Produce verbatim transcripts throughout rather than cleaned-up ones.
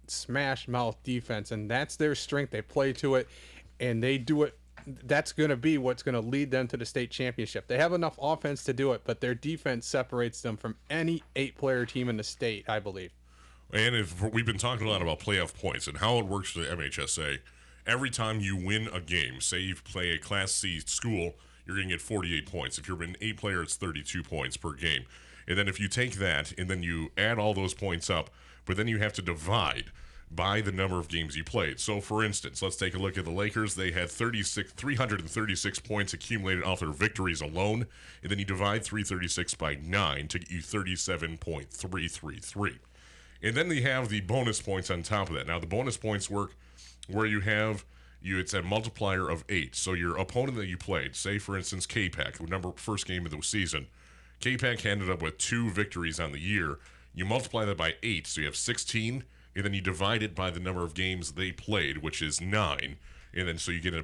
smash mouth defense, and that's their strength. They play to it, and they do it. That's going to be what's going to lead them to the state championship. They have enough offense to do it, but their defense separates them from any eight-player team in the state, I believe. And if we've been talking a lot about playoff points and how it works for the M H S A, every time you win a game, say you play a Class C school, you're going to get forty-eight points. If you're an eight-player, it's thirty-two points per game. And then if you take that and then you add all those points up, but then you have to divide by the number of games you played. So, for instance, let's take a look at the Lakers. They had thirty-six, three hundred thirty-six points accumulated off their victories alone, and then you divide three hundred thirty-six by nine to get you thirty-seven point three three three. And then they have the bonus points on top of that. Now, the bonus points work where you have, you it's a multiplier of eight. So your opponent that you played, say, for instance, K-Pac, number first game of the season, K-Pac ended up with two victories on the year. You multiply that by eight, so you have sixteen, and then you divide it by the number of games they played, which is nine, and then so you get a,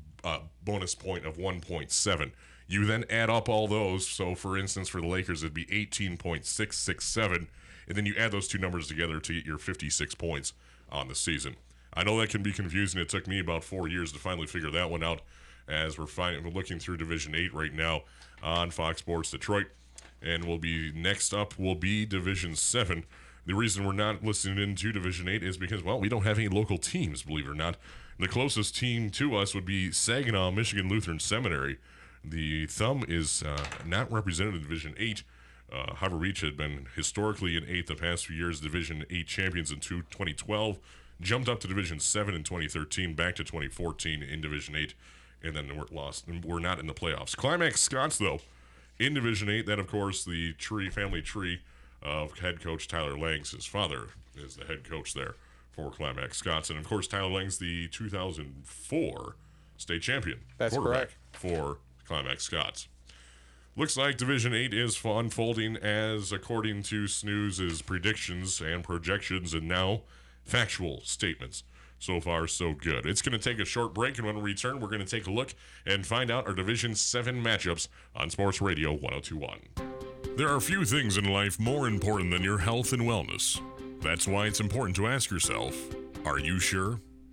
a bonus point of one point seven. You then add up all those, so for instance, for the Lakers, it'd be eighteen point six six seven, and then you add those two numbers together to get your fifty-six points on the season. I know that can be confusing. It took me about four years to finally figure that one out, as we're, finding, we're looking through Division eight right now on Fox Sports Detroit. And we'll be next up will be Division seven. The reason we're not listening into Division eight is because, well, we don't have any local teams, believe it or not. The closest team to us would be Saginaw Michigan Lutheran Seminary. The Thumb is uh, not represented in Division eight. Uh, Harbor Beach had been historically in eight the past few years, Division eight champions in twenty twelve, jumped up to Division seven in twenty thirteen, back to twenty fourteen in Division eight, and then we're lost. We're not in the playoffs. Climax Scots, though, in Division eight, that, of course, the tree family tree of head coach Tyler Langs. His father is the head coach there for Climax Scots. And, of course, Tyler Langs, the two thousand four state champion. That's correct. For Climax Scots. Looks like Division eight is unfolding as according to Snooze's predictions and projections and now factual statements. So far, so good. It's going to take a short break, and when we return, we're going to take a look and find out our Division seven matchups on Sports Radio one oh two point one. There are few things in life more important than your health and wellness. That's why it's important to ask yourself, are you sure?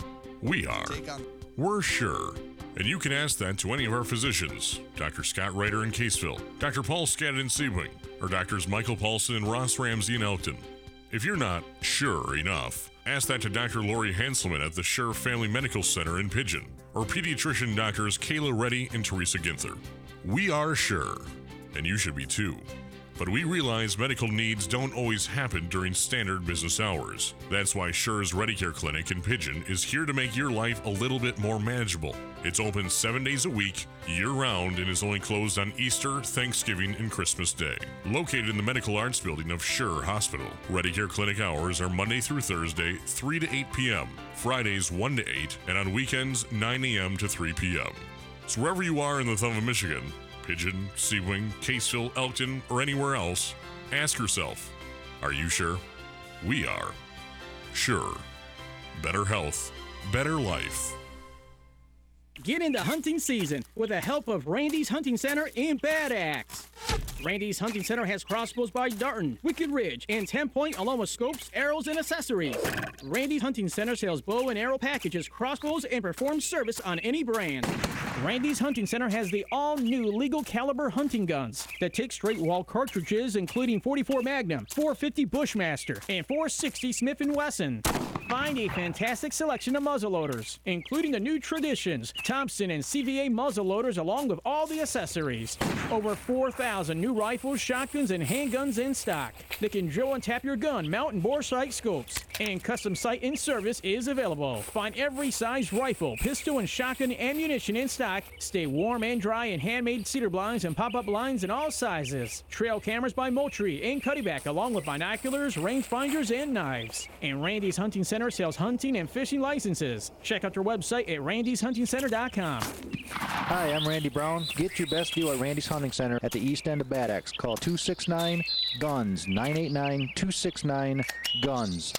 We are. We're sure. And you can ask that to any of our physicians, Doctor Scott Ryder in Caseville, Doctor Paul Scadden in Sebring, or Doctors Michael Paulson and Ross Ramsey in Elkton. If you're not sure enough, ask that to Doctor Lori Hanselman at the Scher Family Medical Center in Pigeon, or pediatrician doctors Kayla Reddy and Teresa Ginther. We are sure, and you should be too. But we realize medical needs don't always happen during standard business hours. That's why Scher's Ready-Care Clinic in Pigeon is here to make your life a little bit more manageable. It's open seven days a week, year-round, and is only closed on Easter, Thanksgiving, and Christmas Day. Located in the Medical Arts Building of Scher Hospital, Ready-Care Clinic hours are Monday through Thursday, three to eight p.m., Fridays one to eight, and on weekends, nine a.m. to three p.m. So wherever you are in the Thumb of Michigan, Pigeon, Sebring, Caseville, Elkton, or anywhere else, ask yourself, are you sure? We are. Sure. Better health, better life. Get into hunting season with the help of Randy's Hunting Center in Bad Axe. Randy's Hunting Center has crossbows by Darton, Wicked Ridge, and ten point along with scopes, arrows, and accessories. Randy's Hunting Center sells bow and arrow packages, crossbows, and performs service on any brand. Randy's Hunting Center has the all-new legal caliber hunting guns that take straight wall cartridges, including forty-four Magnum, four fifty Bushmaster, and four sixty Smith and Wesson. Find a fantastic selection of muzzleloaders, including the new Traditions, Thompson, and C V A muzzleloaders, along with all the accessories. Over four thousand new rifles, shotguns, and handguns in stock. They can drill and tap your gun, mount and bore sight scopes, and custom sight in service is available. Find every size rifle, pistol, and shotgun ammunition in stock. Stay warm and dry in handmade cedar blinds and pop-up blinds in all sizes. Trail cameras by Moultrie and Cuddyback, along with binoculars, rangefinders, and knives. And Randy's Hunting Center sells hunting and fishing licenses. Check out their website at randys hunting center dot com. Hi, I'm Randy Brown. Get your best deal at Randy's Hunting Center at the east end of Bad Axe. Call two six nine, G U N S, nine eight nine, two six nine, G U N S.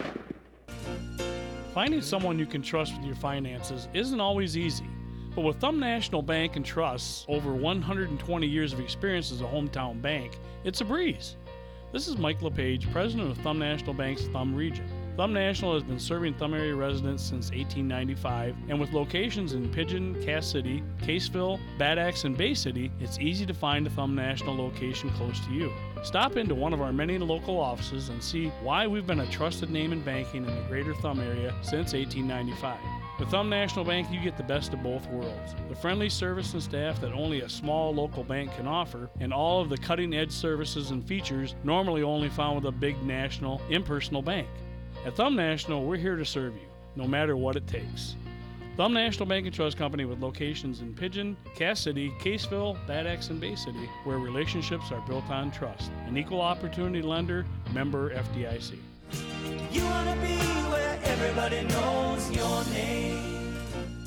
Finding someone you can trust with your finances isn't always easy. But with Thumb National Bank and Trust's over one hundred twenty years of experience as a hometown bank, it's a breeze. This is Mike LePage, president of Thumb National Bank's Thumb Region. Thumb National has been serving Thumb area residents since eighteen ninety-five, and with locations in Pigeon, Cass City, Caseville, Bad Axe, and Bay City, it's easy to find a Thumb National location close to you. Stop into one of our many local offices and see why we've been a trusted name in banking in the greater Thumb area since eighteen ninety-five. With Thumb National Bank, you get the best of both worlds. The friendly service and staff that only a small local bank can offer, and all of the cutting-edge services and features normally only found with a big national, impersonal bank. At Thumb National, we're here to serve you, no matter what it takes. Thumb National Bank and Trust Company with locations in Pigeon, Cass City, Caseville, Bad Axe, and Bay City, where relationships are built on trust. An equal opportunity lender, member F D I C. You wanna be where everybody knows your name.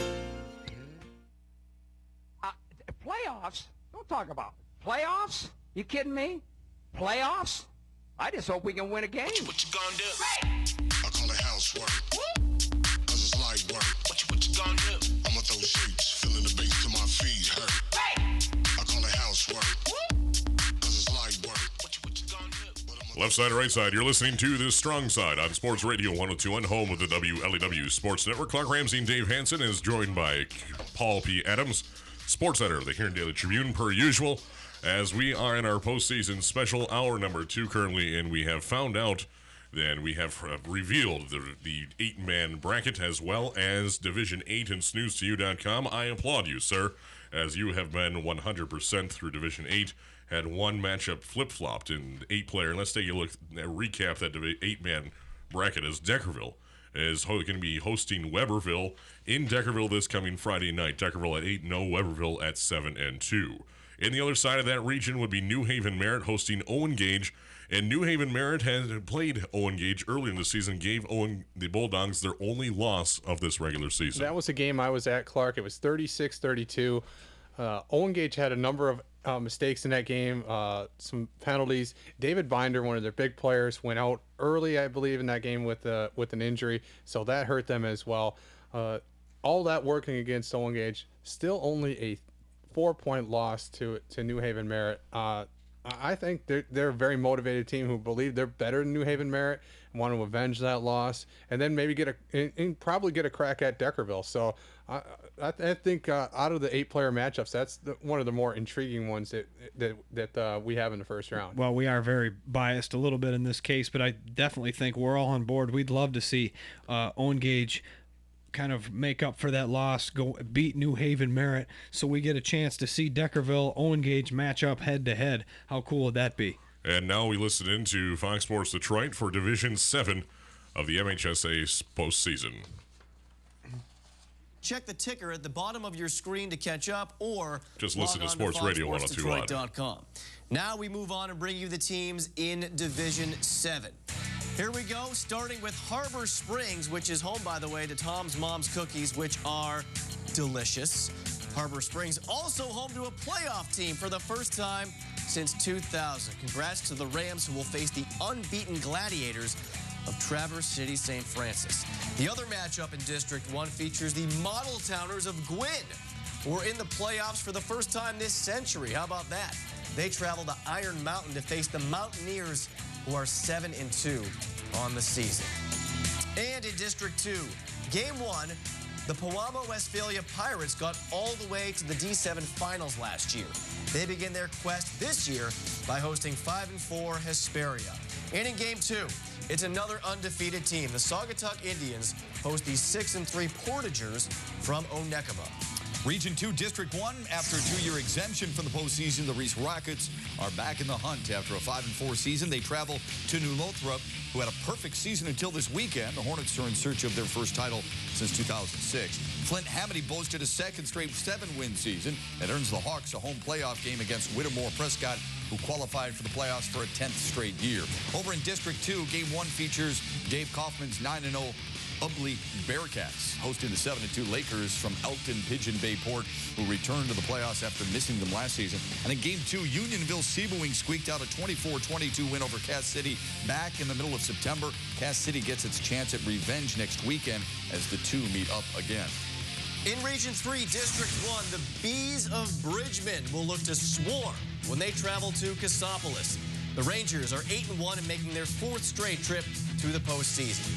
Uh, playoffs? Don't talk about playoffs. You kidding me? Playoffs? I just hope we can win a game. What you, what you gonna do? I call it housework. Cause it's light work. What you, what you gonna do? I'ma throw shapes, feeling the bass till my feet hurt. I call it housework. Cause it's light work. What you, what you gonna do? Left side or right side, you're listening to The Strong Side on Sports Radio one oh two one, home of the W L E W Sports Network. Clark Ramsey and Dave Hansen is joined by Paul P. Adams, sports editor of the Huron Daily Tribune, per usual, as we are in our postseason special hour number two currently, and we have found out that we have uh, revealed the, the eight-man bracket as well as Division eight and snooze to you dot com. I applaud you, sir, as you have been one hundred percent through Division eight. Had one matchup flip-flopped in eight-player. Let's take a look, a recap that eight-man bracket as Deckerville is ho- going to be hosting Weberville in Deckerville this coming Friday night. Deckerville at eight and oh, Weberville at seven and two. In the other side of that region would be New Haven Merritt hosting Owen Gage, and New Haven Merritt has played Owen Gage earlier in the season, gave Owen the Bulldogs their only loss of this regular season. That was a game I was at, Clark. It was thirty-six thirty-two. Uh, Owen Gage had a number of uh, mistakes in that game, uh, some penalties. David Binder, one of their big players, went out early, I believe, in that game with uh, with an injury, so that hurt them as well. Uh, all that working against Owen Gage, still only a four-point loss to to New Haven Merritt. Uh, I think they're they're a very motivated team who believe they're better than New Haven Merritt and want to avenge that loss, and then maybe get a and, and probably get a crack at Deckerville. So I I, I think uh, out of the eight-player matchups, that's the, one of the more intriguing ones that that that uh, we have in the first round. Well, we are very biased a little bit in this case, but I definitely think we're all on board. We'd love to see uh, Owen Gage kind of make up for that loss, go beat New Haven Merritt, so we get a chance to see Deckerville, Owen Gage match up head to head. How cool would that be? And now we listen into Fox Sports Detroit for Division seven of the M H S A postseason. Check the ticker at the bottom of your screen to catch up, or just listen to Sports Radio one oh two one dot com. Now we move on and bring you the teams in Division seven. Here we go, starting with Harbor Springs, which is home, by the way, to Tom's Mom's Cookies, which are delicious. Harbor Springs also home to a playoff team for the first time since two thousand. Congrats to the Rams, who will face the unbeaten Gladiators of Traverse City, Saint Francis. The other matchup in District one features the Model Towners of Gwynn, who are in the playoffs for the first time this century. How about that? They travel to Iron Mountain to face the Mountaineers, who are seven and two on the season. And in District two, Game one, the Pewamo Westphalia Pirates got all the way to the D seven finals last year. They begin their quest this year by hosting five and four Hesperia. And in Game two, it's another undefeated team. The Saugatuck Indians host the six and three Portagers from Onekama. Region two, District one, after a two-year exemption from the postseason, the Reese Rockets are back in the hunt. After a five and four season, they travel to New Lothrop, who had a perfect season until this weekend. The Hornets are in search of their first title since two thousand six. Flint Hamady boasted a second straight seven-win season that earns the Hawks a home playoff game against Whittemore Prescott, who qualified for the playoffs for a tenth straight year. Over in District two, Game one features Dave Kaufman's nine and oh Ubly Bearcats, hosting the seven and two Lakers from Elkton Pigeon Bay Port, who returned to the playoffs after missing them last season. And in Game two, Unionville Seabewing squeaked out a twenty-four twenty-two win over Cass City back in the middle of September. Cass City gets its chance at revenge next weekend as the two meet up again. In Region three, District one, the Bees of Bridgman will look to swarm when they travel to Cassopolis. The Rangers are eight and one and making their fourth straight trip to the postseason.